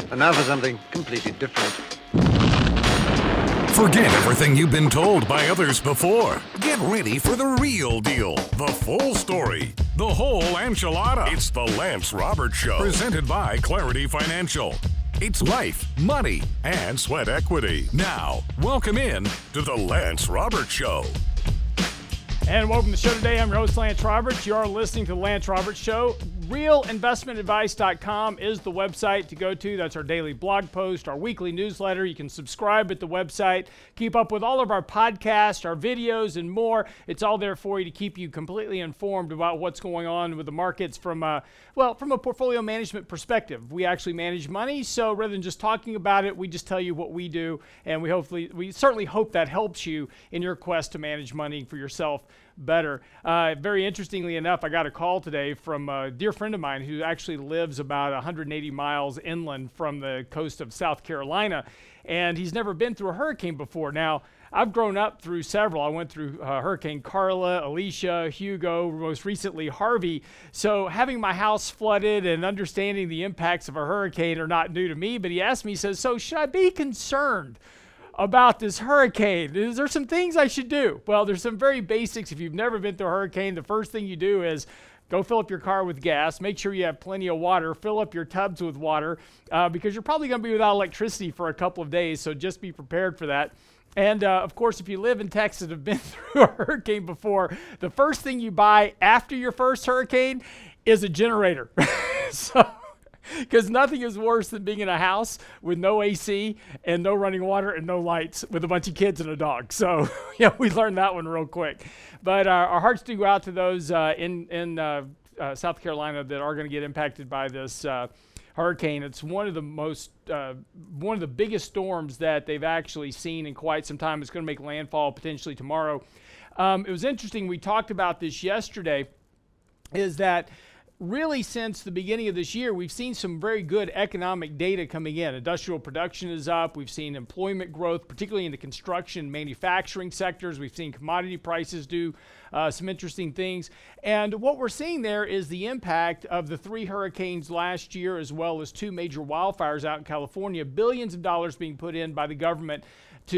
And now for something completely different. Forget everything you've been told by others before. Get ready for the real deal, the full story, the whole enchilada. It's the Lance Roberts Show, presented by Clarity Financial. It's life, money, and sweat equity. Now, welcome in to the Lance Roberts Show. And welcome to the show today. I'm your host, Lance Roberts. You are listening to the Lance Roberts Show. RealInvestmentAdvice.com is the website to go to. That's our daily blog post, our weekly newsletter. You can subscribe at the website, keep up with all of our podcasts, our videos, and more. It's all there for you to keep you completely informed about what's going on with the markets from a portfolio management perspective. We actually manage money, so rather than just talking about it, we just tell you what we do, and we certainly hope that helps you in your quest to manage money for yourself better. Very interestingly enough, I got a call today from a dear friend of mine who actually lives about 180 miles inland from the coast of South Carolina, and he's never been through a hurricane before. Now, I've grown up through several. I went through Hurricane Carla, Alicia, Hugo, most recently Harvey. So having my house flooded and understanding the impacts of a hurricane are not new to me, but he asked me, he says, so should I be concerned about this hurricane? Is there some things I should do? Well, there's some very basics. If you've never been through a hurricane, the first thing you do is go fill up your car with gas, make sure you have plenty of water, fill up your tubs with water, because you're probably going to be without electricity for a couple of days, so just be prepared for that. And of course, if you live in Texas and have been through a hurricane before, the first thing you buy after your first hurricane is a generator. Because nothing is worse than being in a house with no AC and no running water and no lights with a bunch of kids and a dog. So, we learned that one real quick. But our hearts do go out to those in South Carolina that are going to get impacted by this hurricane. It's one of the biggest storms that they've actually seen in quite some time. It's going to make landfall potentially tomorrow. It was interesting. We talked about this yesterday, is that really, since the beginning of this year, we've seen some very good economic data coming in. Industrial production is up. We've seen employment growth, particularly in the construction, manufacturing sectors. We've seen commodity prices do some interesting things. And what we're seeing there is the impact of the 3 hurricanes last year, as well as 2 major wildfires out in California. Billions of dollars being put in by the government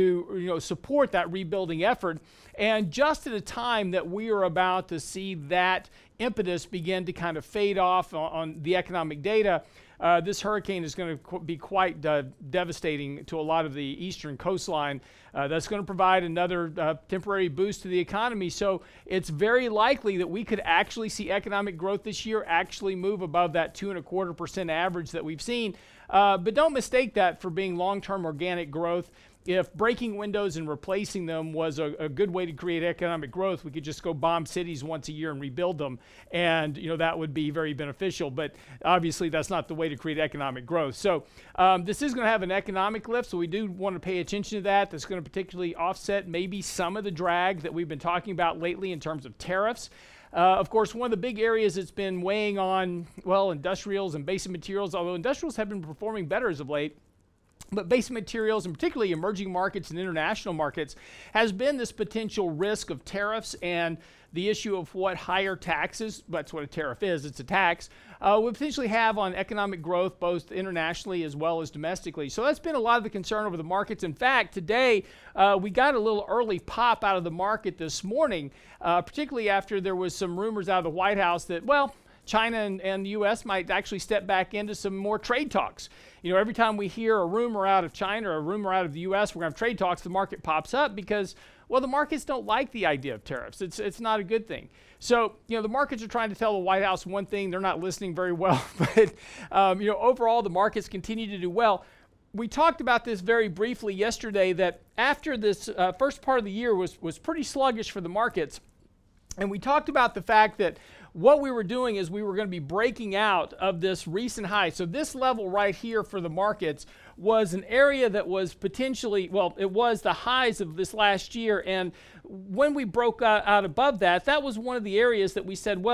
to support that rebuilding effort. And just at a time that we are about to see that impetus begin to kind of fade off on the economic data, this hurricane is going to be quite devastating to a lot of the eastern coastline. That's going to provide another temporary boost to the economy. So it's very likely that we could actually see economic growth this year actually move above that 2.25% average that we've seen. But don't mistake that for being long-term organic growth. If breaking windows and replacing them was a good way to create economic growth, we could just go bomb cities once a year and rebuild them, and that would be very beneficial. But obviously, that's not the way to create economic growth. So this is going to have an economic lift, so we do want to pay attention to that. That's going to particularly offset maybe some of the drag that we've been talking about lately in terms of tariffs. Of course, one of the big areas that's been weighing on, industrials and basic materials, although industrials have been performing better as of late, but basic materials, and particularly emerging markets and international markets, has been this potential risk of tariffs and the issue of what higher taxes, that's what a tariff is, it's a tax, would potentially have on economic growth, both internationally as well as domestically. So that's been a lot of the concern over the markets. In fact, today, we got a little early pop out of the market this morning, particularly after there was some rumors out of the White House that, China and the U.S. might actually step back into some more trade talks. Every time we hear a rumor out of China or a rumor out of the U.S., we're going to have trade talks, the market pops up because, the markets don't like the idea of tariffs. It's not a good thing. So, the markets are trying to tell the White House one thing. They're not listening very well. But, overall, the markets continue to do well. We talked about this very briefly yesterday, that after this first part of the year was pretty sluggish for the markets. And we talked about the fact that what we were doing is we were going to be breaking out of this recent high. So this level right here for the markets was an area that was potentially, it was the highs of this last year. And when we broke out above that, that was one of the areas that we said,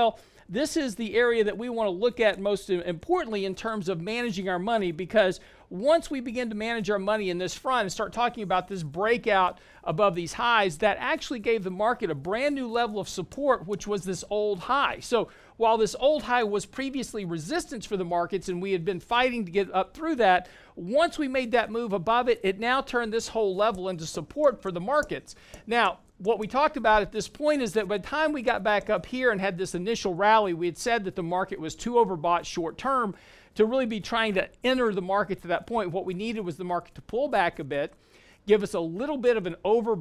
this is the area that we want to look at most importantly in terms of managing our money, because once we begin to manage our money in this front and start talking about this breakout above these highs, that actually gave the market a brand new level of support, which was this old high. So while this old high was previously resistance for the markets and we had been fighting to get up through that, once we made that move above it, it now turned this whole level into support for the markets. Now, what we talked about at this point is that by the time we got back up here and had this initial rally, we had said that the market was too overbought short term to really be trying to enter the market to that point. What we needed was the market to pull back a bit, give us a little bit of an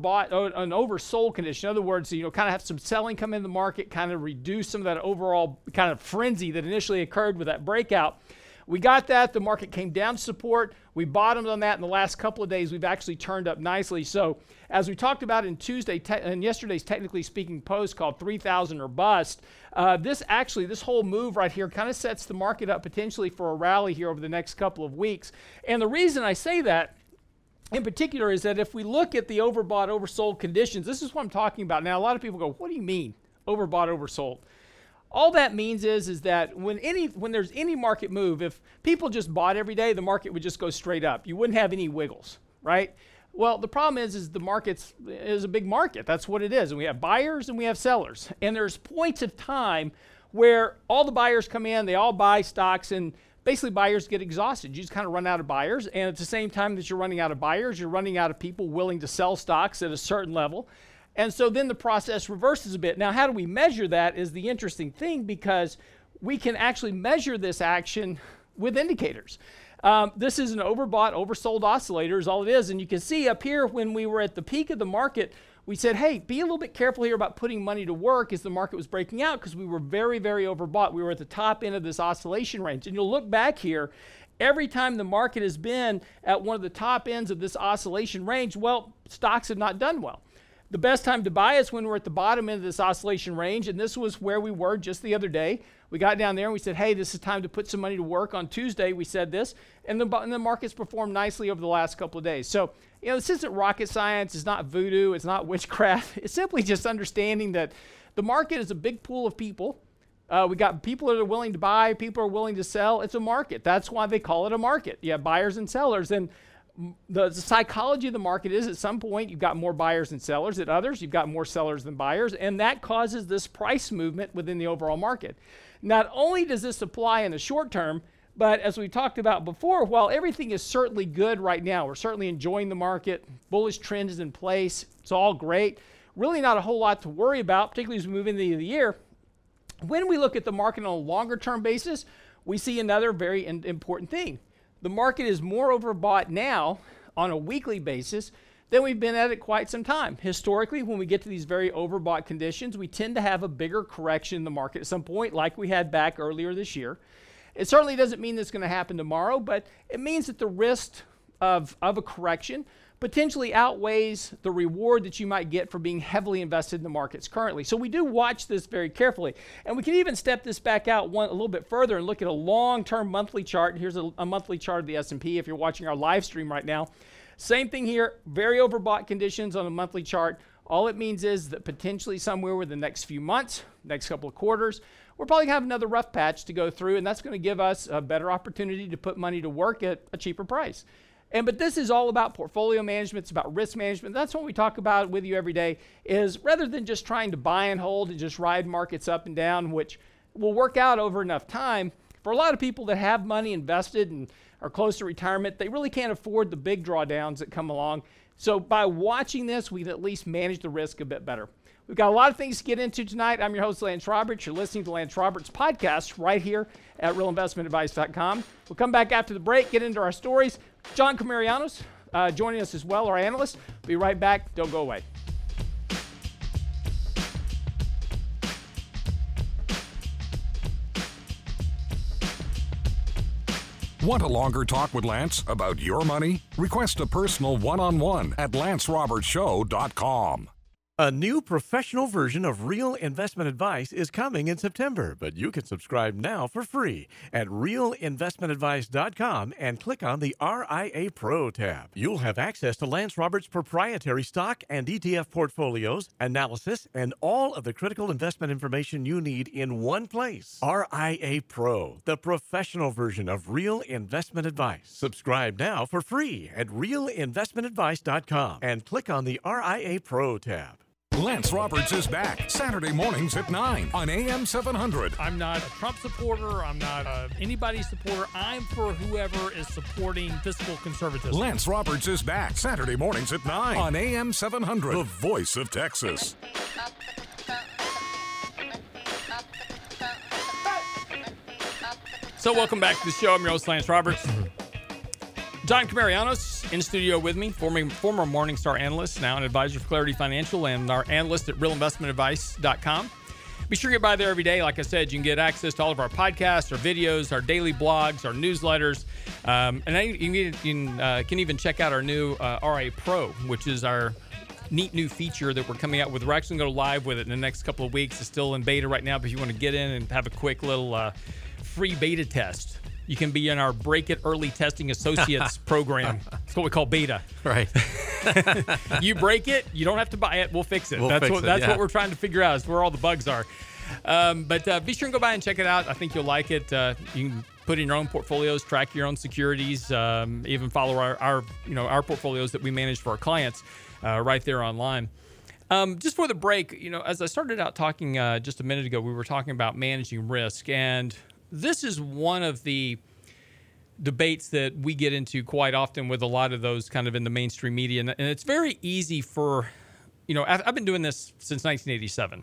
oversold condition. In other words, kind of have some selling come in the market, kind of reduce some of that overall kind of frenzy that initially occurred with that breakout. We got that. The market came down to support. We bottomed on that in the last couple of days. We've actually turned up nicely. So as we talked about in yesterday's Technically Speaking post called 3,000 or Bust, this whole move right here kind of sets the market up potentially for a rally here over the next couple of weeks. And the reason I say that in particular is that if we look at the overbought, oversold conditions, this is what I'm talking about. Now, a lot of people go, what do you mean overbought, oversold? All that means is that when there's any market move, if people just bought every day, the market would just go straight up. You wouldn't have any wiggles, right? Well, the problem is the market is a big market. That's what it is. And we have buyers and we have sellers. And there's points of time where all the buyers come in, they all buy stocks, and basically buyers get exhausted. You just kind of run out of buyers. And at the same time that you're running out of buyers, you're running out of people willing to sell stocks at a certain level. And so then the process reverses a bit. Now, how do we measure that is the interesting thing, because we can actually measure this action with indicators. This is an overbought, oversold oscillator is all it is. And you can see up here when we were at the peak of the market, we said, hey, be a little bit careful here about putting money to work as the market was breaking out, because we were very, very overbought. We were at the top end of this oscillation range. And you'll look back here, every time the market has been at one of the top ends of this oscillation range, well, stocks have not done well. The best time to buy is when we're at the bottom end of this oscillation range, and this was where we were just the other day. We got down there and we said, hey, this is time to put some money to work. On Tuesday, we said this, and the market's performed nicely over the last couple of days. So, this isn't rocket science. It's not voodoo. It's not witchcraft. It's simply just understanding that the market is a big pool of people. We got people that are willing to buy, people are willing to sell. It's a market. That's why they call it a market. You have buyers and sellers, and the psychology of the market is at some point you've got more buyers than sellers. At others, you've got more sellers than buyers, and that causes this price movement within the overall market. Not only does this apply in the short term, but as we talked about before, while everything is certainly good right now, we're certainly enjoying the market, bullish trend is in place, it's all great, really not a whole lot to worry about, particularly as we move into the end of the year. When we look at the market on a longer term basis, we see another very important thing. The market is more overbought now on a weekly basis than we've been at it quite some time. Historically, when we get to these very overbought conditions, we tend to have a bigger correction in the market at some point, like we had back earlier this year. It certainly doesn't mean that's going to happen tomorrow, but it means that the risk of a correction potentially outweighs the reward that you might get for being heavily invested in the markets currently. So we do watch this very carefully. And we can even step this back out a little bit further and look at a long-term monthly chart. Here's a monthly chart of the S&P if you're watching our live stream right now. Same thing here, very overbought conditions on a monthly chart. All it means is that potentially somewhere within the next few months, next couple of quarters, we're probably going to have another rough patch to go through, and that's going to give us a better opportunity to put money to work at a cheaper price. But this is all about portfolio management. It's about risk management. That's what we talk about with you every day, is rather than just trying to buy and hold and just ride markets up and down, which will work out over enough time, for a lot of people that have money invested and are close to retirement, they really can't afford the big drawdowns that come along. So by watching this, we can at least manage the risk a bit better. We've got a lot of things to get into tonight. I'm your host, Lance Roberts. You're listening to Lance Roberts' podcast right here at realinvestmentadvice.com. We'll come back after the break, get into our stories. John Camarianos joining us as well, our analyst. Be right back. Don't go away. Want a longer talk with Lance about your money? Request a personal one-on-one at LanceRobertsShow.com. A new professional version of Real Investment Advice is coming in September, but you can subscribe now for free at realinvestmentadvice.com and click on the RIA Pro tab. You'll have access to Lance Roberts' proprietary stock and ETF portfolios, analysis, and all of the critical investment information you need in one place. RIA Pro, the professional version of Real Investment Advice. Subscribe now for free at realinvestmentadvice.com and click on the RIA Pro tab. Lance Roberts is back Saturday mornings at 9 on AM 700. I'm not a Trump supporter. I'm not anybody's supporter. I'm for whoever is supporting fiscal conservatism. Lance Roberts is back Saturday mornings at 9 on AM 700, the voice of Texas. So welcome back to the show. I'm your host, Lance Roberts. John Camarianos in studio with me, former Morningstar analyst, now an advisor for Clarity Financial, and our analyst at realinvestmentadvice.com. Be sure to get by there every day. Like I said, you can get access to all of our podcasts, our videos, our daily blogs, our newsletters. You can even check out our new RIA Pro, which is our neat new feature that we're coming out with. We're actually going to go live with it in the next couple of weeks. It's still in beta right now, but if you want to get in and have a quick little free beta test, you can be in our Break It Early Testing Associates program. It's what we call beta. Right. You break it, you don't have to buy it. We'll fix it. That's what we're trying to figure out is where all the bugs are. But be sure and go by and check it out. I think you'll like it. You can put in your own portfolios, track your own securities, even follow our portfolios that we manage for our clients right there online. Just for the break, as I started out talking just a minute ago, we were talking about managing risk, and this is one of the debates that we get into quite often with a lot of those kind of in the mainstream media. And it's very easy for, I've been doing this since 1987.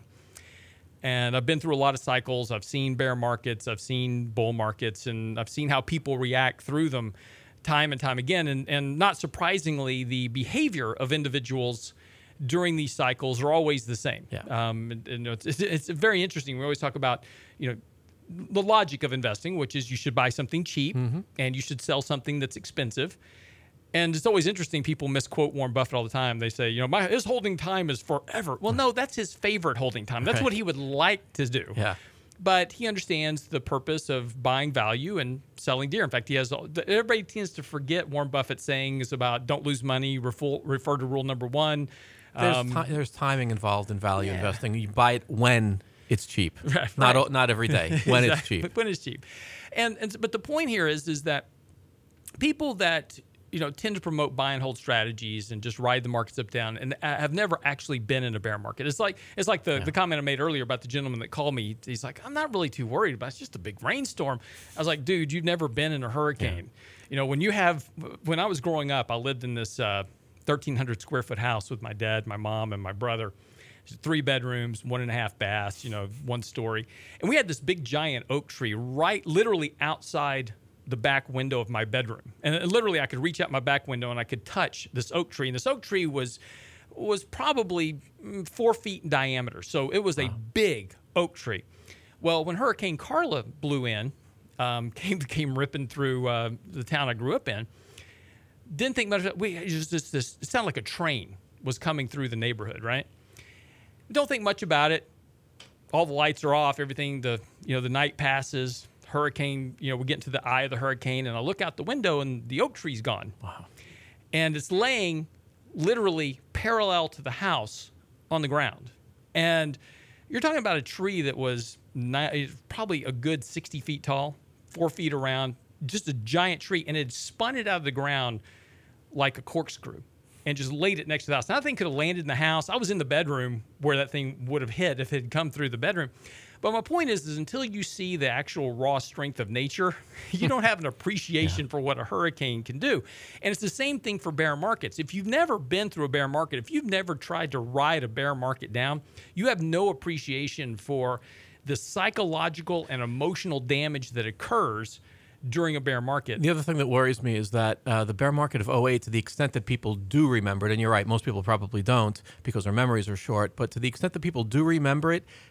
And I've been through a lot of cycles. I've seen bear markets. I've seen bull markets. And I've seen how people react through them time and time again. And not surprisingly, the behavior of individuals during these cycles are always the same. Yeah. It's very interesting. We always talk about, the logic of investing, which is you should buy something cheap and you should sell something that's expensive. And it's always interesting. People misquote Warren Buffett all the time. They say, his holding time is forever. Well, no, that's his favorite holding time. That's what he would like to do. Yeah. But he understands the purpose of buying value and selling deer. In fact, everybody tends to forget Warren Buffett's sayings about don't lose money, refer to rule number one. There's timing involved in value investing. You buy it when it's cheap, right. Not every day. When it's cheap. When it's cheap, but the point here is that people that tend to promote buy and hold strategies and just ride the markets up down and have never actually been in a bear market. It's like the comment I made earlier about the gentleman that called me. He's like, I'm not really too worried about it. It's just a big rainstorm. I was like, dude, you've never been in a hurricane. Yeah. When I was growing up, I lived in this 1,300 square foot house with my dad, my mom, and my brother. 3 bedrooms, 1.5 baths, 1 story. And we had this big giant oak tree right literally outside the back window of my bedroom. And literally I could reach out my back window and I could touch this oak tree. And this oak tree was probably 4 feet in diameter. So it was a big oak tree. Well, when Hurricane Carla blew in, came ripping through the town I grew up in, didn't think much of it. It sounded like a train was coming through the neighborhood, right? Don't think much about it. All the lights are off. Everything, the night passes. Hurricane, we get into the eye of the hurricane, and I look out the window, and the oak tree's gone. Wow. And it's laying literally parallel to the house on the ground. And you're talking about a tree that was probably a good 60 feet tall, 4 feet around, just a giant tree, and it spun it out of the ground like a corkscrew and just laid it next to the house. Now, that thing could have landed in the house. I was in the bedroom where that thing would have hit if it had come through the bedroom. But my point is until you see the actual raw strength of nature, you don't have an appreciation for what a hurricane can do. And it's the same thing for bear markets. If you've never been through a bear market, if you've never tried to ride a bear market down, you have no appreciation for the psychological and emotional damage that occurs during a bear market. The other thing that worries me is that the bear market of 2008, to the extent that people do remember it, and you're right, most people probably don't because their memories are short, but to the extent that people do remember it,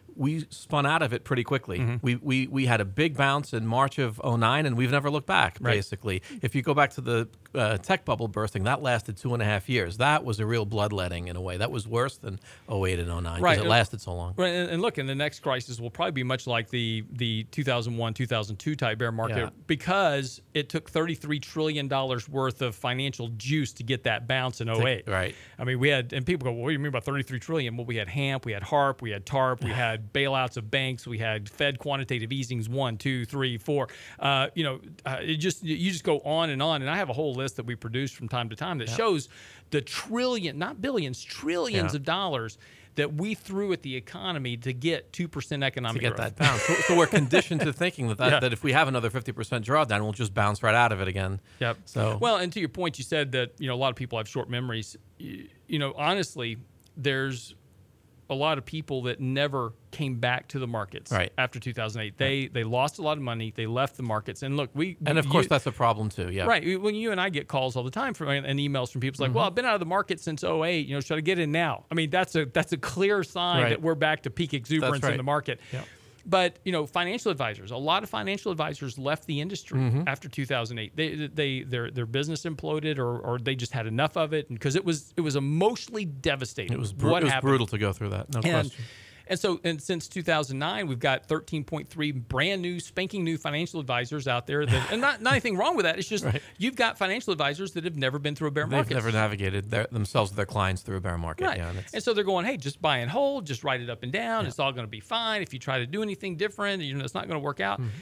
we spun out of it pretty quickly. Mm-hmm. We had a big bounce in March of 2009, and we've never looked back, Right. basically. If you go back to the tech bubble bursting, that lasted 2.5 years. That was a real bloodletting in a way. That was worse than 2008 and 2009 because Right. it lasted so long. Right, and look, and the next crisis will probably be much like the 2001, 2002 type bear market Yeah. because it took $33 trillion worth of financial juice to get that bounce in 2008. Right. I mean, we had, and people go, well, what do you mean by 33 trillion? Well, we had HAMP, we had HARP, we had TARP, we had bailouts of banks, we had Fed quantitative easings 1, 2, 3, 4. You just go on, and I have a whole list that we produce from time to time that shows the trillion, not billions, trillions of dollars that we threw at the economy to get 2% economic To get growth. that bounce. So we're conditioned to thinking that if we have another 50% drawdown, we'll just bounce right out of it again. Yep. So well, and to your point, you said that a lot of people have short memories. Honestly, there's a lot of people that never came back to the markets Right. after 2008. They lost a lot of money. They left the markets. And look, of course that's a problem too. Yeah. Right. When you and I get calls all the time and emails from people like, well, I've been out of the market since 2008. Should I get in now? I mean, that's a clear sign Right. that we're back to peak exuberance right. in the market. Yep. But financial advisors, a lot of financial advisors left the industry after 2008. Their business imploded, or they just had enough of it, because it was emotionally devastating. It was what happened. brutal to go through that. No question. And since 2009, we've got 13.3 brand new, spanking new financial advisors out there. And not anything wrong with that. It's just you've got financial advisors that have never been through a bear market. They've never navigated themselves or their clients through a bear market. Right. Yeah, and so they're going, hey, just buy and hold, just write it up and down. It's all going to be fine. If you try to do anything different, it's not going to work out.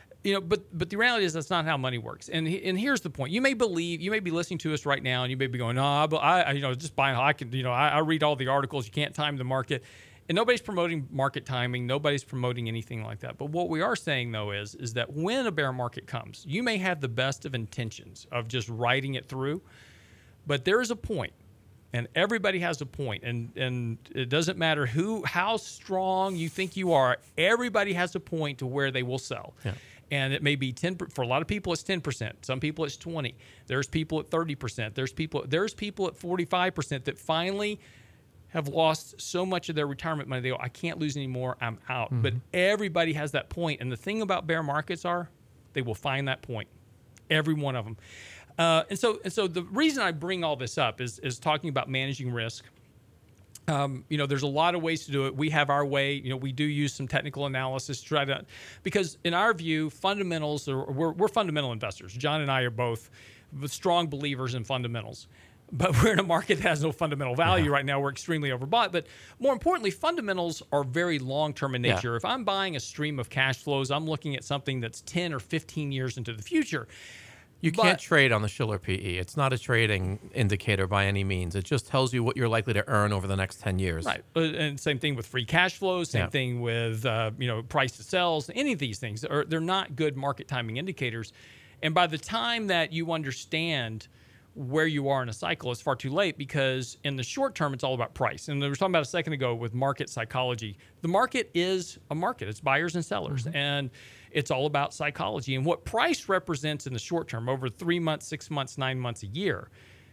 But the reality is that's not how money works. And here's the point: you may be listening to us right now, and you may be going, no, but I just buy. I can, I read all the articles. You can't time the market. And nobody's promoting market timing. Nobody's promoting anything like that. But what we are saying, though, is that when a bear market comes, you may have the best of intentions of just riding it through, but there is a point, and everybody has a point, and it doesn't matter how strong you think you are. Everybody has a point to where they will sell. Yeah. And it may be 10. For a lot of people, it's 10%. Some people, it's 20. There's people at 30%. There's people at 45% that finally have lost so much of their retirement money. They go, I can't lose anymore. I'm out. But everybody has that point. And the thing about bear markets they will find that point. Every one of them. And so the reason I bring all this up is talking about managing risk. There's a lot of ways to do it. We have our way. We do use some technical analysis to try to, because in our view, fundamentals we're fundamental investors. John and I are both strong believers in fundamentals. But we're in a market that has no fundamental value right now. We're extremely overbought. But more importantly, fundamentals are very long-term in nature. Yeah. If I'm buying a stream of cash flows, I'm looking at something that's 10 or 15 years into the future. You can't trade on the Shiller PE. It's not a trading indicator by any means. It just tells you what you're likely to earn over the next 10 years. Right. And same thing with free cash flows, same thing with price to sales. Any of these things, they're not good market timing indicators. And by the time that you understand where you are in a cycle, it's far too late, because in the short term, it's all about price. And we were talking about a second ago with market psychology. The market is a market. It's buyers and sellers. And it's all about psychology. And what price represents in the short term, over 3 months, 6 months, 9 months, a year,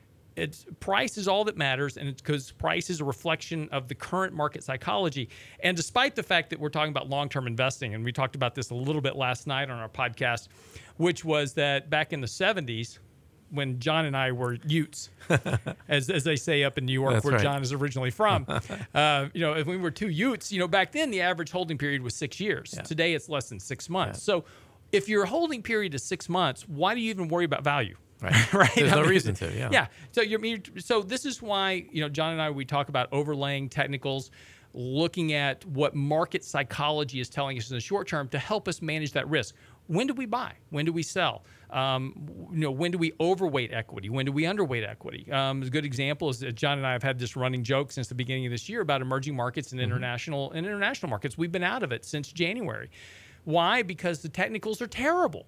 price is all that matters, and it's because price is a reflection of the current market psychology. And despite the fact that we're talking about long-term investing, and we talked about this a little bit last night on our podcast, which was that back in the 70s, when John and I were Utes, as they say up in New York, That's where right. John is originally from. If we were two Utes, back then the average holding period was 6 years. Yeah. Today it's less than 6 months. So if your holding period is 6 months, why do you even worry about value? Right. Right? There's no reason to. Yeah. Yeah. So this is why John and I, we talk about overlaying technicals, looking at what market psychology is telling us in the short term to help us manage that risk. When do we buy? When do we sell? When do we overweight equity? When do we underweight equity? A good example is that John and I have had this running joke since the beginning of this year about emerging markets and international markets. We've been out of it since January. Why? Because the technicals are terrible.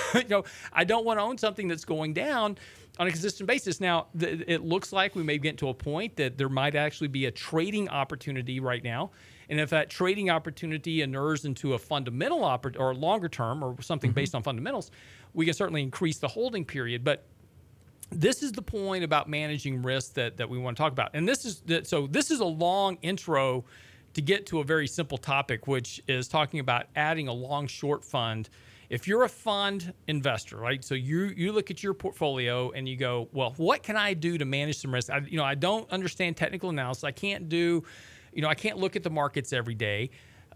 I don't want to own something that's going down on a consistent basis. Now, it looks like we may get to a point that there might actually be a trading opportunity right now. And if that trading opportunity inures into a fundamental or longer term or something based on fundamentals, we can certainly increase the holding period. But this is the point about managing risk that we want to talk about. And this is a long intro to get to a very simple topic, which is talking about adding a long-short fund. If you're a fund investor, right? So you look at your portfolio and you go, well, what can I do to manage some risk? I don't understand technical analysis. I can't look at the markets every day.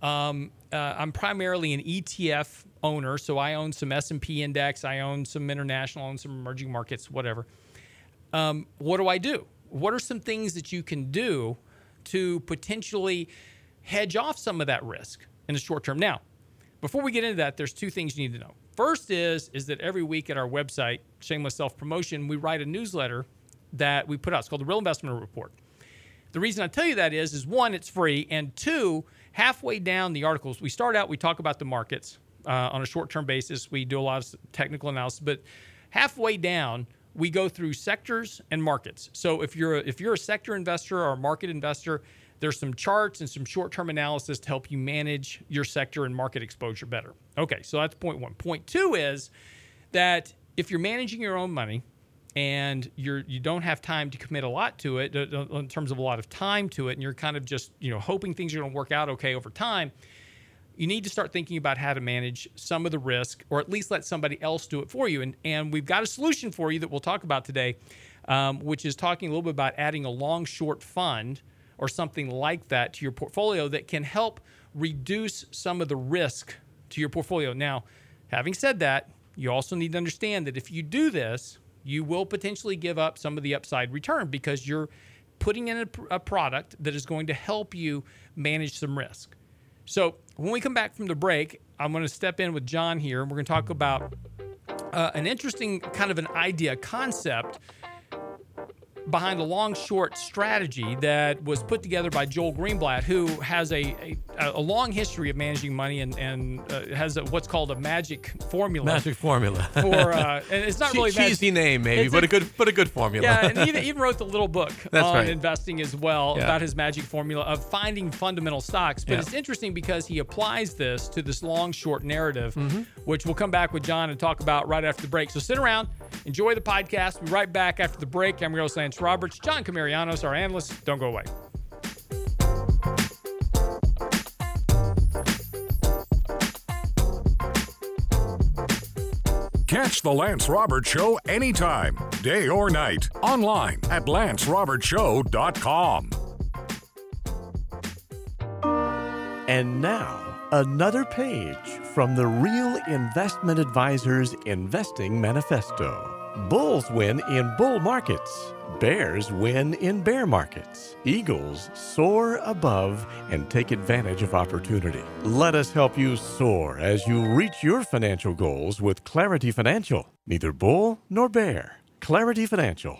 I'm primarily an ETF owner, so I own some S&P index, I own some international, I own some emerging markets, whatever. What do I do? What are some things that you can do to potentially hedge off some of that risk in the short term? Now, before we get into that, there's two things you need to know. First is that every week at our website, shameless self-promotion, we write a newsletter that we put out. It's called the Real Investment Report. The reason I tell you that is one, it's free, and two, halfway down the articles, we start out, we talk about the markets on a short-term basis. We do a lot of technical analysis, but halfway down, we go through sectors and markets. So if you're a sector investor or a market investor, there's some charts and some short-term analysis to help you manage your sector and market exposure better. Okay, so that's point one. Point two is that if you're managing your own money and you don't have time to commit a lot to it in terms of a lot of time to it, and you're kind of just hoping things are going to work out okay over time, you need to start thinking about how to manage some of the risk, or at least let somebody else do it for you. And we've got a solution for you that we'll talk about today, which is talking a little bit about adding a long-short fund or something like that to your portfolio that can help reduce some of the risk to your portfolio. Now, having said that, you also need to understand that if you do this, you will potentially give up some of the upside return because you're putting in a product that is going to help you manage some risk. So when we come back from the break, I'm going to step in with John here, and we're going to talk about an interesting kind of an idea, concept behind a long-short strategy that was put together by Joel Greenblatt, who has a long history of managing money and has what's called a magic formula. Magic formula. For and it's not really cheesy name, maybe, but a good formula. Yeah, and he even wrote the little book on right. investing as well about his magic formula of finding fundamental stocks. But it's interesting because he applies this to this long-short narrative, which we'll come back with John and talk about right after the break. So sit around, enjoy the podcast. We'll be right back after the break. I'm your host, Lance Roberts. John Camarianos, our analyst. Don't go away. Catch the Lance Roberts Show anytime, day or night, online at LanceRobertsShow.com. And now, another page from the Real Investment Advisors Investing Manifesto. Bulls win in bull markets. Bears win in bear markets. Eagles soar above and take advantage of opportunity. Let us help you soar as you reach your financial goals with Clarity Financial. Neither bull nor bear. Clarity Financial,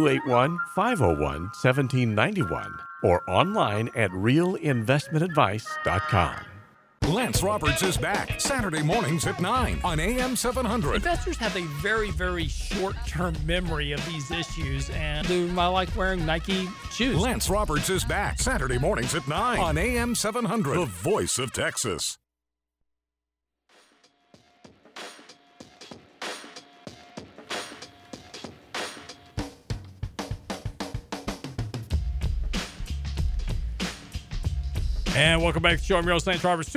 281-501-1791 or online at realinvestmentadvice.com. Lance Roberts is back Saturday mornings at 9 on AM 700. Investors have a very, very short-term memory of these issues, and I like wearing Nike shoes. Lance Roberts is back Saturday mornings at 9 on AM 700, the voice of Texas. And welcome back to the show. I'm your host, Lance Roberts.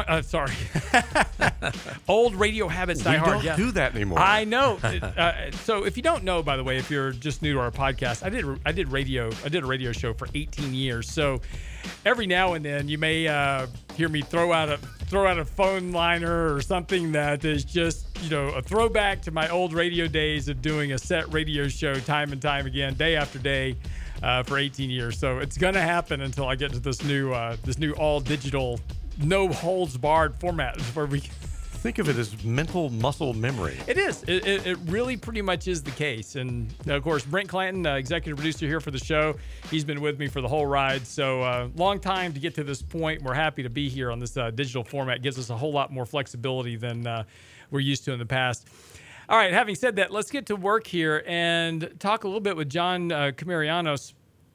281. Old radio habits die hard. We don't do that anymore. I know. So if you don't know, by the way, if you're just new to our podcast, I did a radio show for 18 years. So every now and then you may hear me throw out a phone liner or something that is just a throwback to my old radio days of doing a set radio show time and time again, day after day. For 18 years. So it's going to happen until I get to this new all digital, no holds barred format where we think of it as mental muscle memory. It is. It really pretty much is the case. And of course, Brent Clanton, executive producer here for the show, he's been with me for the whole ride. So long time to get to this point. We're happy to be here on this digital format. It gives us a whole lot more flexibility than we're used to in the past. All right, having said that, let's get to work here and talk a little bit with John Camarianos.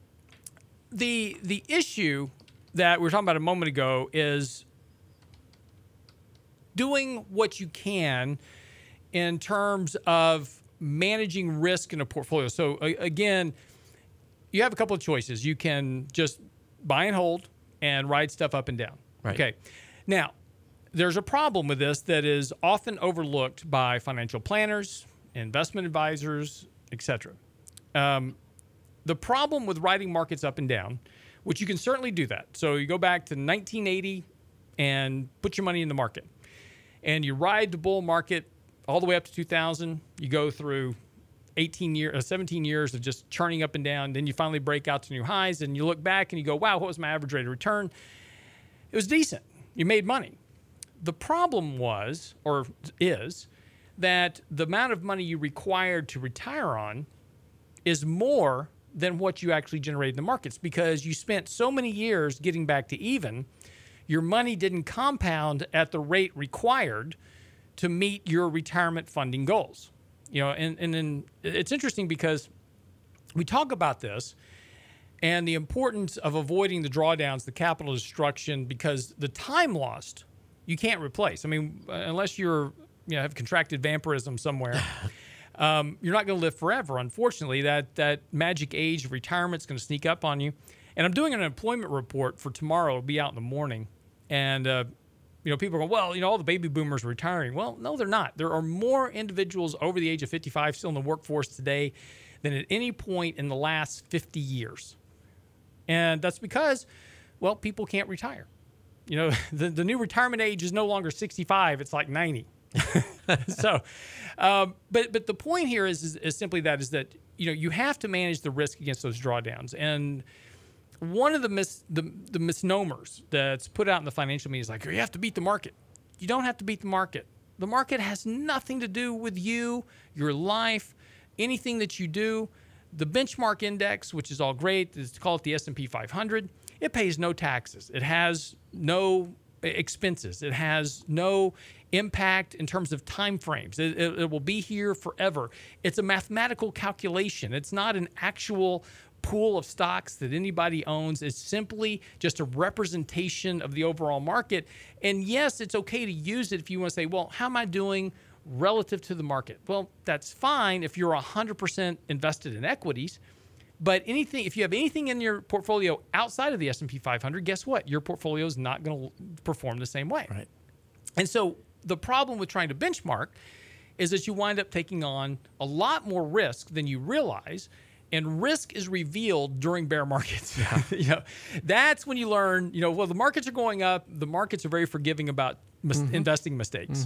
The issue that we were talking about a moment ago is doing what you can in terms of managing risk in a portfolio. So again, you have a couple of choices. You can just buy and hold, and ride stuff up and down. Right. Okay. Now, there's a problem with this that is often overlooked by financial planners, investment advisors, etc. The problem with riding markets up and down, which you can certainly do that. So you go back to 1980 and put your money in the market, and you ride the bull market all the way up to 2000. You go through 17 years of just churning up and down. Then you finally break out to new highs, and you look back and you go, wow, what was my average rate of return? It was decent. You made money. The problem was, or is, that the amount of money you required to retire on is more than what you actually generated in the markets, because you spent so many years getting back to even. Your money didn't compound at the rate required to meet your retirement funding goals. You know, and then it's interesting because we talk about this and the importance of avoiding the drawdowns, the capital destruction, because the time lost you can't replace. I mean, unless have contracted vampirism somewhere, you're not going to live forever. Unfortunately, that magic age of retirement is going to sneak up on you. And I'm doing an employment report for tomorrow. It'll be out in the morning. And, people are going, well, all the baby boomers are retiring. Well, no, they're not. There are more individuals over the age of 55 still in the workforce today than at any point in the last 50 years. And that's because, well, people can't retire. The new retirement age is no longer 65. It's like 90. So, but the point here is simply that you have to manage the risk against those drawdowns. And one of the misnomers that's put out in the financial media is like, you have to beat the market. You don't have to beat the market. The market has nothing to do with you, your life, anything that you do. The benchmark index, which is all great, is called the S&P 500. It pays no taxes. It has no expenses. It has no impact in terms of time frames. It will be here forever. It's a mathematical calculation. It's not an actual pool of stocks that anybody owns. It's simply just a representation of the overall market. And yes, it's okay to use it if you want to say, well, how am I doing relative to the market? Well, that's fine if you're 100% invested in equities. But if you have anything in your portfolio outside of the S&P 500, guess what? Your portfolio is not going to perform the same way. Right. And so the problem with trying to benchmark is that you wind up taking on a lot more risk than you realize. And risk is revealed during bear markets. Yeah. That's when you learn, well, the markets are going up. The markets are very forgiving about investing mistakes.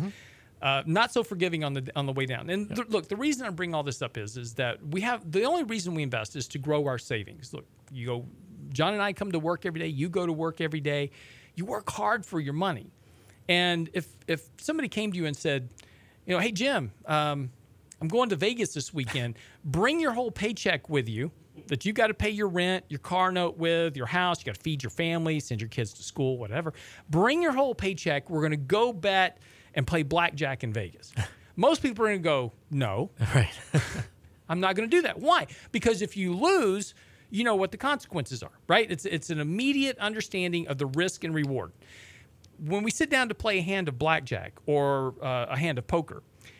Not so forgiving on the way down. And look, the reason I bring all this up is that the only reason we invest is to grow our savings. Look, John and I come to work every day. You go to work every day. You work hard for your money. And if somebody came to you and said, hey, Jim, I'm going to Vegas this weekend. Bring your whole paycheck with you that you got to pay your rent, your car note with, your house. You got to feed your family, send your kids to school, whatever. Bring your whole paycheck. We're going to go bet and play blackjack in Vegas. Most people are going to go, no. Right. I'm not going to do that. Why? Because if you lose, you know what the consequences are, right? It's an immediate understanding of the risk and reward. When we sit down to play a hand of blackjack or a hand of poker,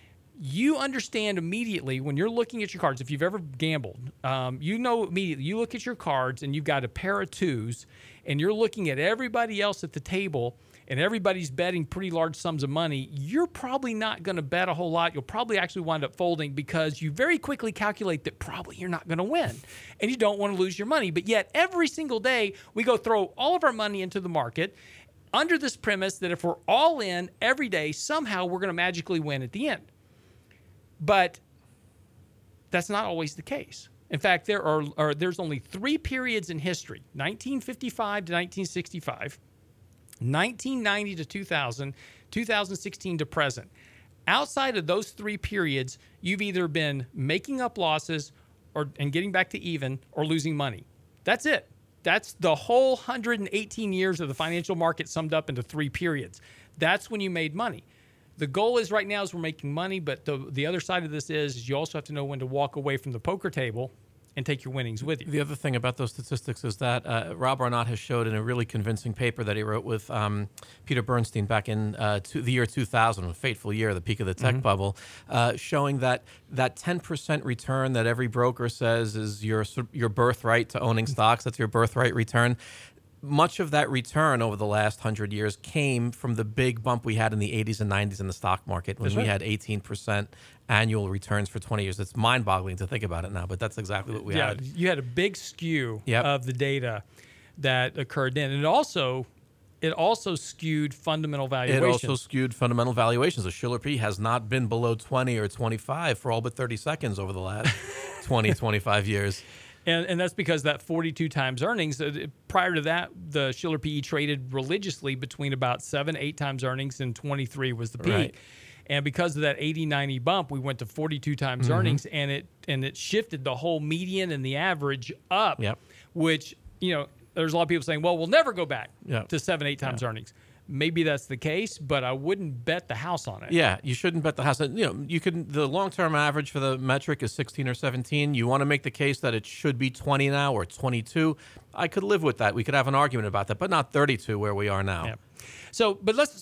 you understand immediately when you're looking at your cards. If you've ever gambled, immediately. You look at your cards and you've got a pair of twos, and you're looking at everybody else at the table, and everybody's betting pretty large sums of money. You're probably not going to bet a whole lot. You'll probably actually wind up folding because you very quickly calculate that probably you're not going to win, and you don't want to lose your money. But yet every single day we go throw all of our money into the market under this premise that if we're all in every day, somehow we're going to magically win at the end. But that's not always the case. In fact, there's only 3 periods in history: 1955 to 1965, 1990 to 2000, 2016 to present. Outside of those 3 periods, you've either been making up losses and getting back to even, or losing money. That's it. That's the whole 118 years of the financial market summed up into 3 periods. That's when you made money. The goal is right now is we're making money, but the other side of this is you also have to know when to walk away from the poker table and take your winnings with you. The other thing about those statistics is that Rob Arnott has showed in a really convincing paper that he wrote with Peter Bernstein back in the year 2000, a fateful year, the peak of the tech bubble, showing that 10% return that every broker says is your birthright to owning stocks. That's your birthright return. much of that return over the last 100 years came from the big bump we had in the 80s and 90s in the stock market when we had 18% annual returns for 20 years. It's mind-boggling to think about it now, but that's exactly what we had. You had a big skew Yep. of the data that occurred then. And it also skewed fundamental valuations. It also skewed fundamental valuations. The Shiller P has not been below 20 or 25 for all but 30 seconds over the last 20, 25 years. And that's because that 42 times earnings, prior to that, the Shiller PE traded religiously between about 7, 8 times earnings, and 23 was the peak. Right. And because of that 80-90 bump, we went to 42 times earnings, and it shifted the whole median and the average up, Yep. which, there's a lot of people saying, well, we'll never go back Yep. to 7, 8 times earnings. Maybe that's the case, but I wouldn't bet the house on it. Yeah, you shouldn't bet the house. The long-term average for the metric is 16 or 17. You want to make the case that it should be 20 now or 22. I could live with that. We could have an argument about that, but not 32 where we are now. Yeah. So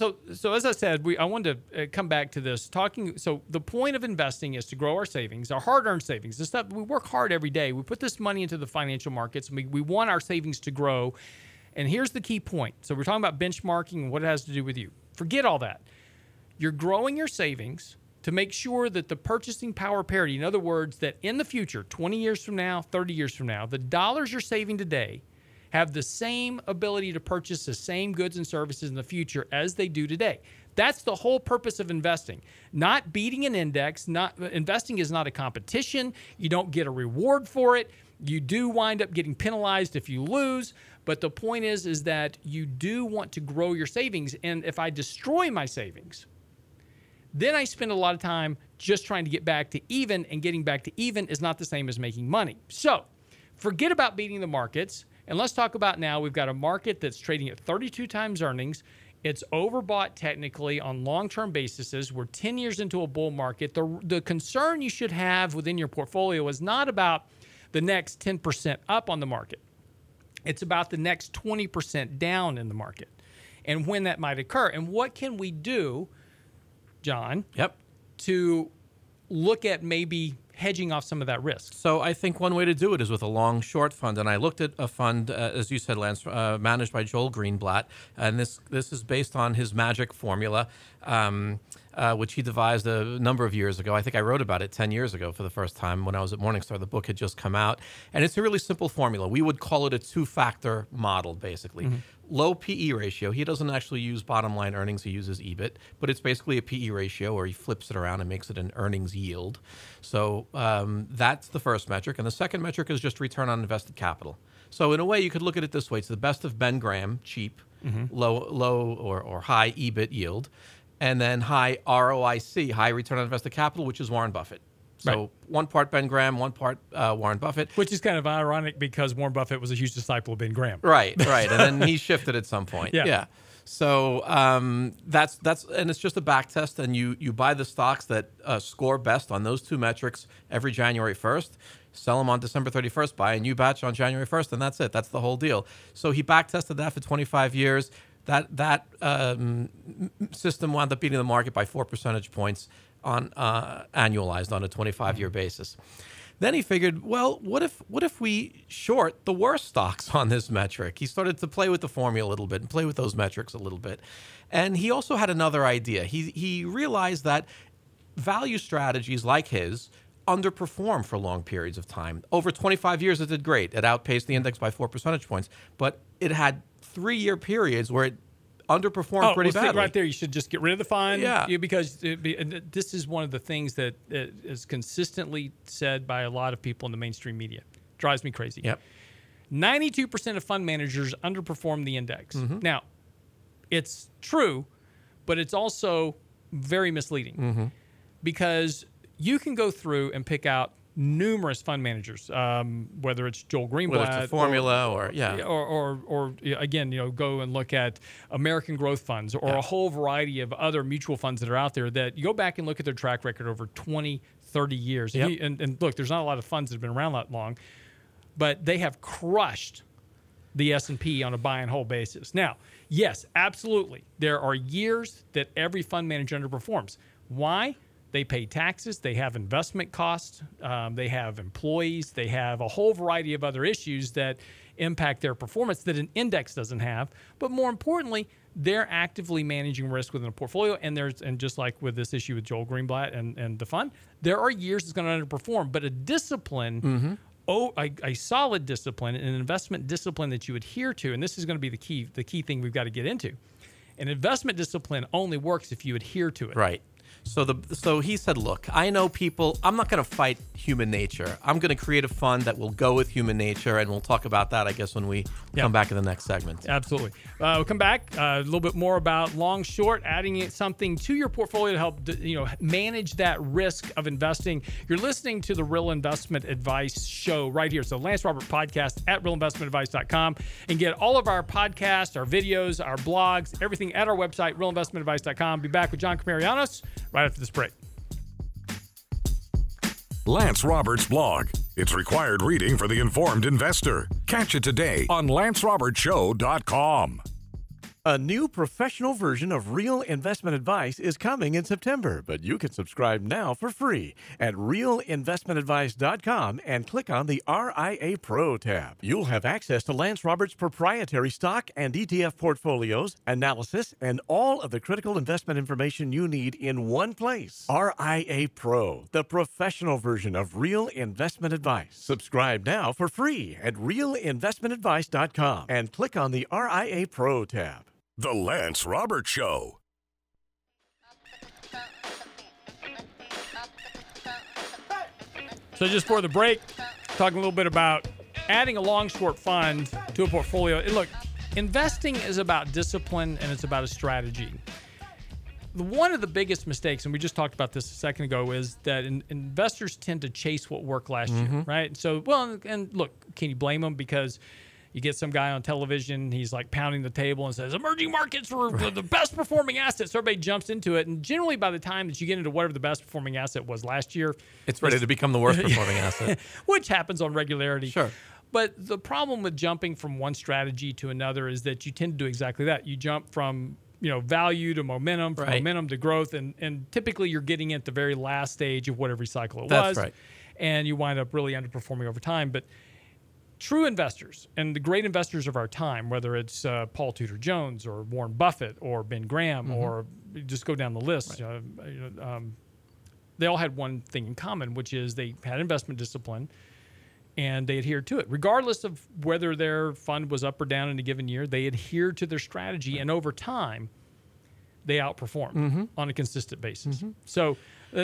as I said, I wanted to come back to this talking. So the point of investing is to grow our savings, our hard-earned savings. The stuff we work hard every day. We put this money into the financial markets. And we want our savings to grow. And here's the key point. So we're talking about benchmarking and what it has to do with you. Forget all that. You're growing your savings to make sure that the purchasing power parity, in other words, that in the future, 20 years from now, 30 years from now, the dollars you're saving today have the same ability to purchase the same goods and services in the future as they do today. That's the whole purpose of investing. Not beating an index. Investing is not a competition. You don't get a reward for it. You do wind up getting penalized if you lose. But the point is that you do want to grow your savings. And if I destroy my savings, then I spend a lot of time just trying to get back to even, and getting back to even is not the same as making money. So forget about beating the markets. And let's talk about now, we've got a market that's trading at 32 times earnings. It's overbought technically on long-term bases. We're 10 years into a bull market. The concern you should have within your portfolio is not about the next 10% up on the market. It's about the next 20% down in the market and when that might occur. And what can we do, John, to look at maybe hedging off some of that risk? So I think one way to do it is with a long short fund. And I looked at a fund, as you said, Lance, managed by Joel Greenblatt. And this is based on his magic formula, which he devised a number of years ago. I think I wrote about it 10 years ago for the first time when I was at Morningstar. The book had just come out. And it's a really simple formula. We would call it a two-factor model, basically. Low PE ratio. He doesn't actually use bottom line earnings. He uses EBIT. But it's basically a PE ratio, or he flips it around and makes it an earnings yield. So that's the first metric. And the second metric is just return on invested capital. So in a way, you could look at it this way. It's the best of Ben Graham, cheap, low or high EBIT yield, and then high ROIC, high return on invested capital, which is Warren Buffett. So one part Ben Graham, one part Warren Buffett. Which is kind of ironic because Warren Buffett was a huge disciple of Ben Graham. Right. And then he shifted at some point. Yeah. So that's and it's just a back test, and you buy the stocks that score best on those two metrics every January 1st. Sell them on December 31st, buy a new batch on January 1st, and that's it. That's the whole deal. So he back tested that for 25 years. That system wound up beating the market by 4 percentage points on annualized on a 25-year basis. Then he figured, well, what if we short the worst stocks on this metric? He started to play with the formula a little bit and play with those metrics a little bit. And he also had another idea. He realized that value strategies like his underperform for long periods of time. Over 25 years, it did great. It outpaced the index by 4 percentage points. But it had 3-year periods where it underperformed pretty badly. Right there, you should just get rid of the fund. Yeah. Because this is one of the things that is consistently said by a lot of people in the mainstream media. Drives me crazy. 92% of fund managers underperform the index. Now, it's true, but it's also very misleading because you can go through and pick out numerous fund managers, whether it's Joel Greenblatt, whether it's a formula or again, go and look at American Growth Funds or a whole variety of other mutual funds that are out there that you go back and look at their track record over 20, 30 years. And look, there's not a lot of funds that have been around that long, but they have crushed the S&P on a buy and hold basis. Now, yes, absolutely, there are years that every fund manager underperforms. Why? They pay taxes. They have investment costs. They have employees. They have a whole variety of other issues that impact their performance that an index doesn't have. But more importantly, they're actively managing risk within a portfolio. And just like with this issue with Joel Greenblatt and the fund, there are years it's going to underperform. But a discipline, a solid discipline, an investment discipline that you adhere to, and this is going to be the key thing we've got to get into. An investment discipline only works if you adhere to it. Right. So he said, look, I know people, I'm not going to fight human nature. I'm going to create a fund that will go with human nature, and we'll talk about that, I guess, when we come back in the next segment. Absolutely. We'll come back a little bit more about long, short, adding something to your portfolio to help manage that risk of investing. You're listening to the Real Investment Advice show right here. So Lance Robert Podcast at realinvestmentadvice.com, and get all of our podcasts, our videos, our blogs, everything at our website, realinvestmentadvice.com. Be back with John Camarianos right after this break. Lance Roberts blog. It's required reading for the informed investor. Catch it today on LanceRobertsShow.com. A new professional version of Real Investment Advice is coming in September, but you can subscribe now for free at realinvestmentadvice.com and click on the RIA Pro tab. You'll have access to Lance Roberts' proprietary stock and ETF portfolios, analysis, and all of the critical investment information you need in one place. RIA Pro, the professional version of Real Investment Advice. Subscribe now for free at realinvestmentadvice.com and click on the RIA Pro tab. The Lance Roberts Show. So just for the break, talking a little bit about adding a long-short fund to a portfolio. And look, investing is about discipline and it's about a strategy. One of the biggest mistakes, and we just talked about this a second ago, is that investors tend to chase what worked last year, right? So, and look, can you blame them? Because you get some guy on television, he's like pounding the table and says, emerging markets were the best performing assets. So everybody jumps into it. And generally by the time that you get into whatever the best performing asset was last year, it's ready to become the worst performing asset. Which happens on regularity. Sure. But the problem with jumping from one strategy to another is that you tend to do exactly that. You jump from value to momentum, from momentum to growth. And typically you're getting at the very last stage of whatever cycle it was. That's right. And you wind up really underperforming over time. But true investors and the great investors of our time, whether it's Paul Tudor Jones or Warren Buffett or Ben Graham or just go down the list, they all had one thing in common, which is they had investment discipline and they adhered to it. Regardless of whether their fund was up or down in a given year, they adhered to their strategy, and over time, they outperformed on a consistent basis. So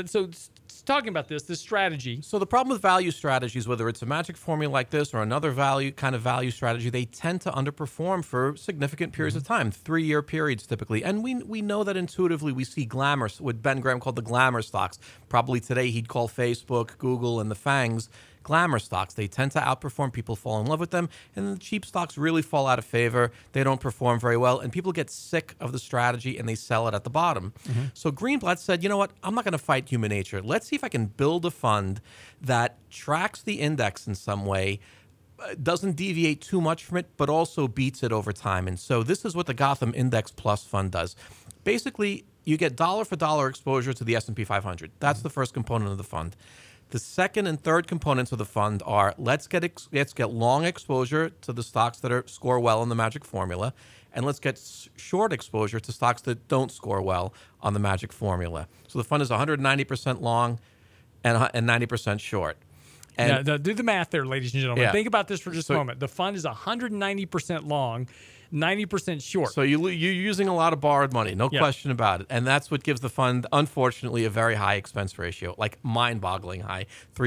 talking about this strategy. So the problem with value strategies, whether it's a magic formula like this or another value strategy, they tend to underperform for significant periods of time, 3-year periods typically. And we know that intuitively. We see glamour, what Ben Graham called the glamour stocks. Probably today he'd call Facebook, Google, and the FANGs glamour stocks. They tend to outperform. People fall in love with them, and the cheap stocks really fall out of favor. They don't perform very well, and people get sick of the strategy and they sell it at the bottom. So Greenblatt said, you know what? I'm not going to fight human nature. Let's see if I can build a fund that tracks the index in some way, doesn't deviate too much from it, but also beats it over time. And so this is what the Gotham Index Plus Fund does. Basically, you get dollar for dollar exposure to the S&P 500. That's the first component of the fund. The second and third components of the fund are let's get long exposure to the stocks that score well in the magic formula, and let's get short exposure to stocks that don't score well on the magic formula. So the fund is 190% long and 90% short. And do the math there, ladies and gentlemen. Yeah. Think about this for just a moment. The fund is 190% long, 90% short. So you're using a lot of borrowed money, no question about it. And that's what gives the fund, unfortunately, a very high expense ratio, like mind-boggling high,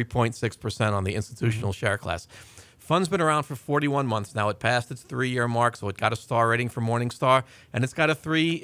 3.6% on the institutional share class. Fund's been around for 41 months now. It passed its 3-year mark, so it got a star rating from Morningstar, and it's got a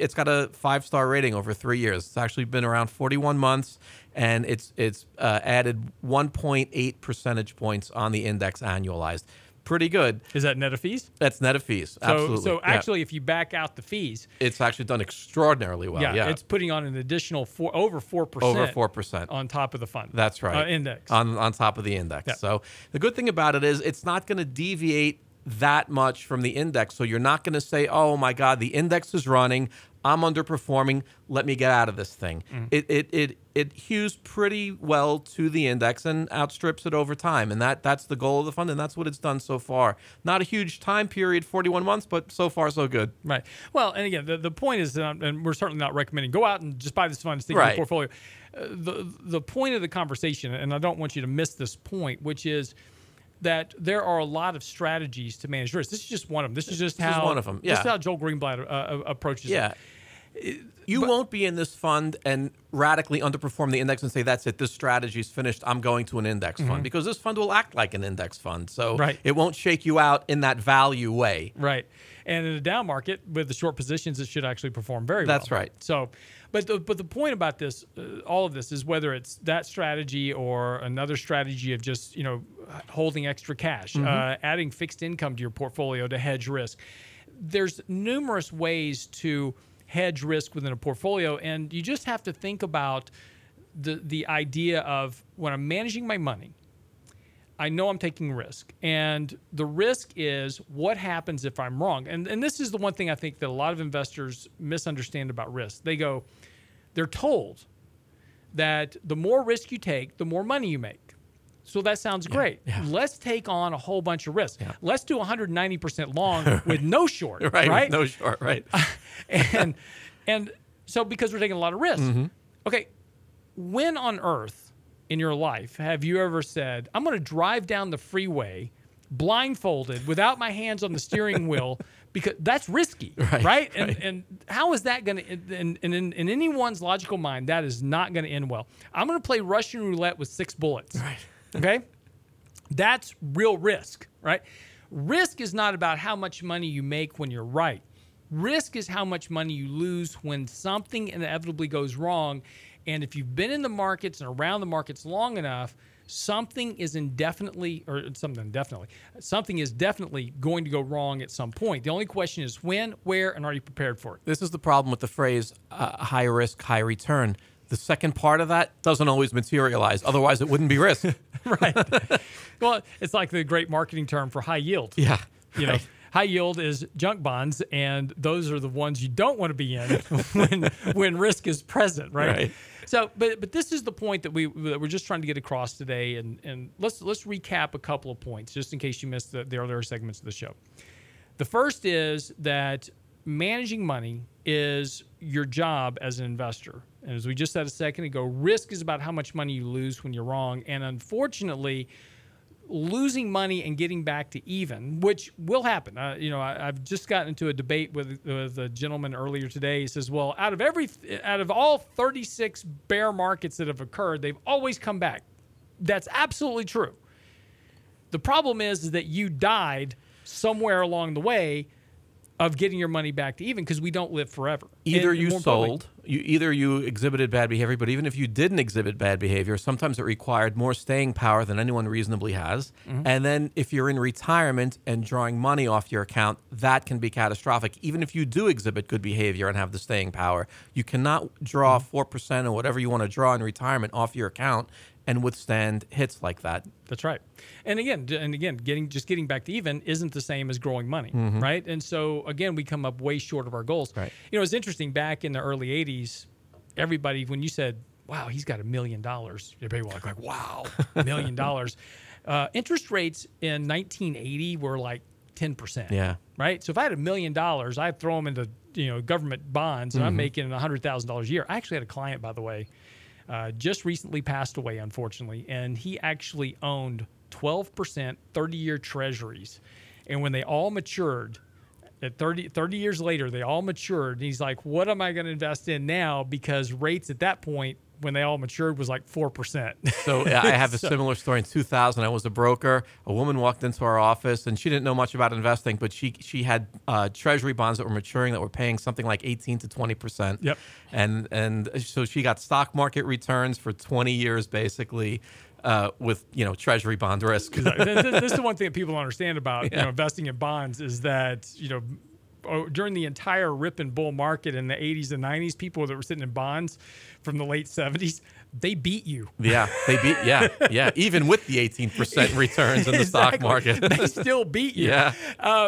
5-star rating over 3 years. It's actually been around 41 months, and it's added 1.8 percentage points on the index annualized. Pretty good. Is that net of fees? That's net of fees. Absolutely. So actually, if you back out the fees, it's actually done extraordinarily well. Yeah, it's putting on an additional over 4%. Over 4% on top of the fund. That's right. Index on top of the index. Yeah. So the good thing about it is it's not going to deviate that much from the index. So you're not going to say, "Oh my God, the index is running. I'm underperforming. Let me get out of this thing." it hews pretty well to the index and outstrips it over time. And that's the goal of the fund, and that's what it's done so far. Not a huge time period, 41 months, but so far so good. Right. Well, and again, the point is, and we're certainly not recommending go out and just buy this fund and stick it in your portfolio. The point of the conversation, and I don't want you to miss this point, which is that there are a lot of strategies to manage risk. This is just one of them. This is one of them. Yeah. This is how Joel Greenblatt approaches it. You won't be in this fund and radically underperform the index and say, that's it, this strategy's finished, I'm going to an index fund. Because this fund will act like an index fund. So it won't shake you out in that value way. Right. And in a down market with the short positions, it should actually perform very well. That's right. So, but the point about this, all of this, is whether it's that strategy or another strategy of just, holding extra cash, adding fixed income to your portfolio to hedge risk. There's numerous ways to hedge risk within a portfolio, and you just have to think about the idea of, when I'm managing my money, I know I'm taking risk, and the risk is what happens if I'm wrong. And this is the one thing I think that a lot of investors misunderstand about risk. They're told that the more risk you take, the more money you make. So that sounds great. Yeah. Let's take on a whole bunch of risk. Yeah. Let's do 190% long with no short, right? No short, right. and so because we're taking a lot of risk. Okay, when on earth in your life have you ever said, I'm going to drive down the freeway blindfolded without my hands on the steering wheel, because that's risky, right? And how is that going to, in anyone's logical mind, that is not going to end well. I'm going to play Russian roulette with 6 bullets. Right. Okay? That's real risk, right? Risk is not about how much money you make when you're right. Risk is how much money you lose when something inevitably goes wrong. And if you've been in the markets and around the markets long enough, something is definitely going to go wrong at some point. The only question is when, where, and are you prepared for it? This is the problem with the phrase high risk, high return. The second part of that doesn't always materialize. Otherwise, it wouldn't be risk. Right. Well, it's like the great marketing term for high yield. Yeah. High yield is junk bonds, and those are the ones you don't want to be in when risk is present, right? So, but this is the point that we're just trying to get across today, and let's recap a couple of points just in case you missed the earlier segments of the show. The first is that managing money is your job as an investor. And as we just said a second ago, risk is about how much money you lose when you're wrong. And unfortunately, losing money and getting back to even, which will happen. I've just gotten into a debate with a gentleman earlier today. He says, well, out of all 36 bear markets that have occurred, they've always come back. That's absolutely true. The problem is that you died somewhere along the way of getting your money back to even, because we don't live forever. Either you sold, either you exhibited bad behavior, but even if you didn't exhibit bad behavior, sometimes it required more staying power than anyone reasonably has. And then if you're in retirement and drawing money off your account, that can be catastrophic. Even if you do exhibit good behavior and have the staying power, you cannot draw 4% or whatever you want to draw in retirement off your account and withstand hits like that. That's right. And again, getting back to even isn't the same as growing money, right? And so again, we come up way short of our goals. Right. It's interesting, back in the early 80s, everybody, when you said, wow, he's got $1 million, everybody was like, wow, $1 million. Interest rates in 1980 were like 10%. Yeah. Right? So if I had $1 million, I'd throw them into government bonds, and I'm making $100,000 a year. I actually had a client, by the way, just recently passed away, unfortunately, and he actually owned 12% 30-year treasuries. And when they all matured, at 30 years later, they all matured. And he's like, what am I going to invest in now? Because rates at that point, when they all matured, was like 4%. So I have a similar story. In 2000, I was a broker. A woman walked into our office, and she didn't know much about investing, but she had treasury bonds that were maturing that were paying something like 18 to 20%. Yep. And so she got stock market returns for 20 years, basically, with treasury bond risk. This is the one thing that people don't understand about investing in bonds is that during the entire rip and bull market in the 80s and 90s, people that were sitting in bonds from the late 70s, they beat you. Yeah, they beat. Yeah. Even with the 18% returns in the stock market, they still beat you. Yeah.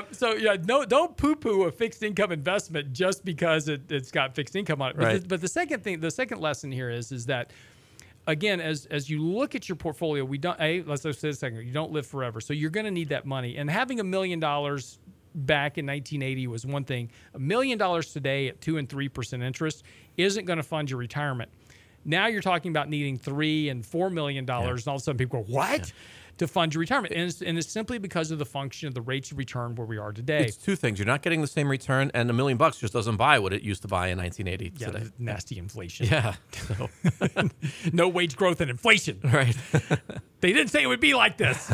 Don't poo-poo a fixed income investment just because it's got fixed income on it. Right. But the second lesson here is that again, as you look at your portfolio, let's say a second, you don't live forever. So you're going to need that money. And having $1 million back in 1980 was one thing. $1 million today at 2 and 3% interest isn't going to fund your retirement. Now you're talking about needing $3 and $4 million, and all of a sudden people go, what? Yeah. To fund your retirement. And it's simply because of the function of the rates of return where we are today. It's two things. You're not getting the same return, and $1 million just doesn't buy what it used to buy in 1980 today. Nasty inflation. Yeah. So. No wage growth and inflation. Right. They didn't say it would be like this.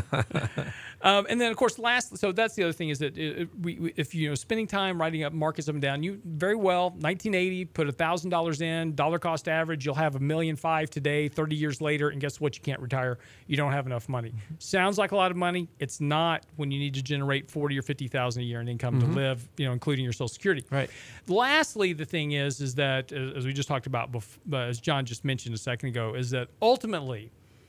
And then, of course, so that's the other thing is that if you spending time writing up markets up and down, you very well, 1980, put $1,000 in, dollar cost average, you'll have $1.5 million today, 30 years later, and guess what? You can't retire. You don't have enough money. Sounds like a lot of money. It's not when you need to generate $40,000 or $50,000 a year in income to live, including your Social Security. Right. Lastly, the thing is that, as we just talked about, as John just mentioned a second ago, is that ultimately,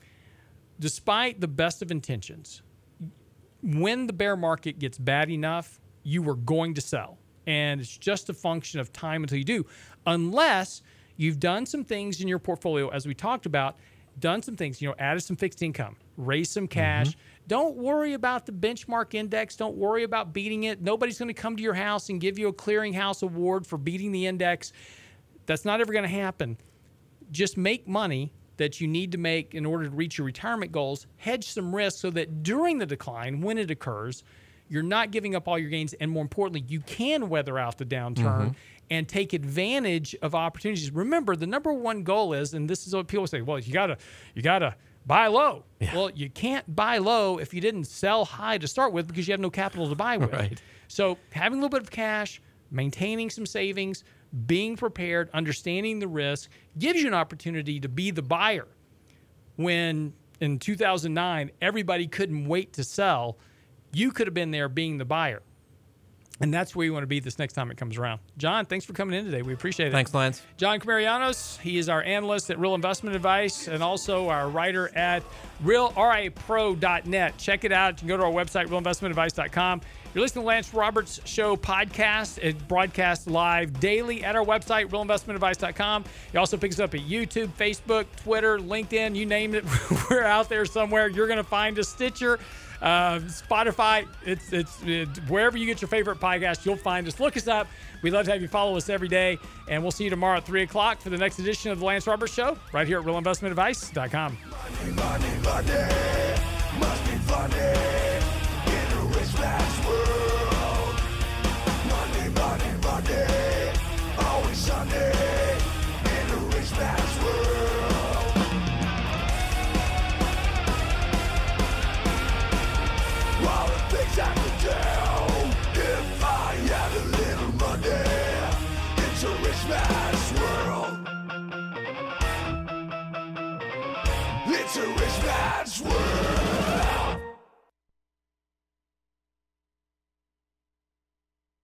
despite the best of intentions, when the bear market gets bad enough, you are going to sell. And it's just a function of time until you do. Unless you've done some things in your portfolio, as we talked about, done some things, added some fixed income, raised some cash. Don't worry about the benchmark index. Don't worry about beating it. Nobody's going to come to your house and give you a clearinghouse award for beating the index. That's not ever going to happen. Just make money that you need to make in order to reach your retirement goals, hedge some risk so that during the decline, when it occurs, you're not giving up all your gains, and more importantly, you can weather out the downturn and take advantage of opportunities. Remember, the number one goal is, and this is what people say, well, you gotta buy low. Yeah. Well, you can't buy low if you didn't sell high to start with because you have no capital to buy with. Right. So having a little bit of cash, maintaining some savings, being prepared, understanding the risk, gives you an opportunity to be the buyer. When in 2009, everybody couldn't wait to sell, you could have been there being the buyer. And that's where you want to be this next time it comes around. John, thanks for coming in today. We appreciate it. Thanks, Lance. John Camarianos, he is our analyst at Real Investment Advice and also our writer at RealRIAPro.net. Check it out. You can go to our website, realinvestmentadvice.com. You're listening to Lance Roberts Show podcast. It broadcasts live daily at our website, realinvestmentadvice.com. You also pick us up at YouTube, Facebook, Twitter, LinkedIn, you name it. We're out there somewhere. You're going to find a Stitcher. Spotify, it's wherever you get your favorite podcast, you'll find us. Look us up. We'd love to have you follow us every day, and we'll see you tomorrow at 3 o'clock for the next edition of the Lance Roberts Show right here at realinvestmentadvice.com. Money, money, money, must be funny in a rich man's world. Money, money, money, always sunny in a rich man's world. All the things I could do if I had a little money. It's a rich man's world. It's a rich man's world.